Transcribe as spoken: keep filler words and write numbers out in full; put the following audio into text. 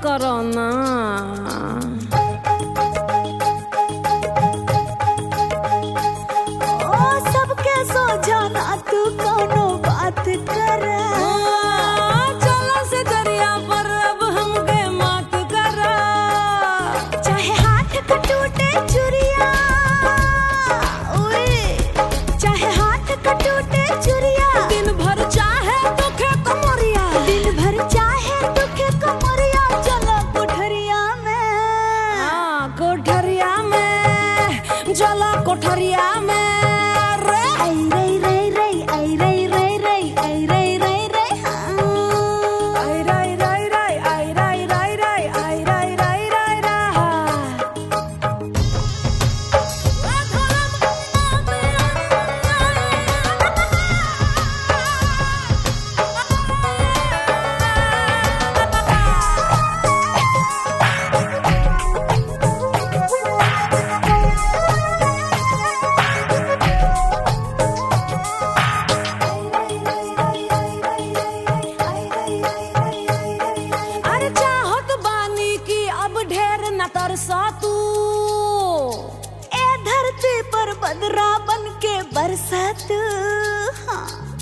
करो ना। ओ सबके सोझा ना तू कोनो बात कर। चलो से दरिया पर अब हमके मात करा। चाहे हाथ का टूटे चुरिया, ओए चाहे हाथ का टूटे चुरिया, दिन भर चाहे दुखे कमरिया, दिन भर चाहे दुखे कमरिया, चलो कोठरिया में। हाँ कोठरिया में, चलो कोठरिया में। रे आई रे रे रे आई रे रे रे आई रे रे रे हाँ। आई राई राई राई आई राई राई राई आई राई राई राई अरे चाहत बानी की अब ढेर न तरसा तू। ए धरती पर बदरा बन के बरसा तू हाँ।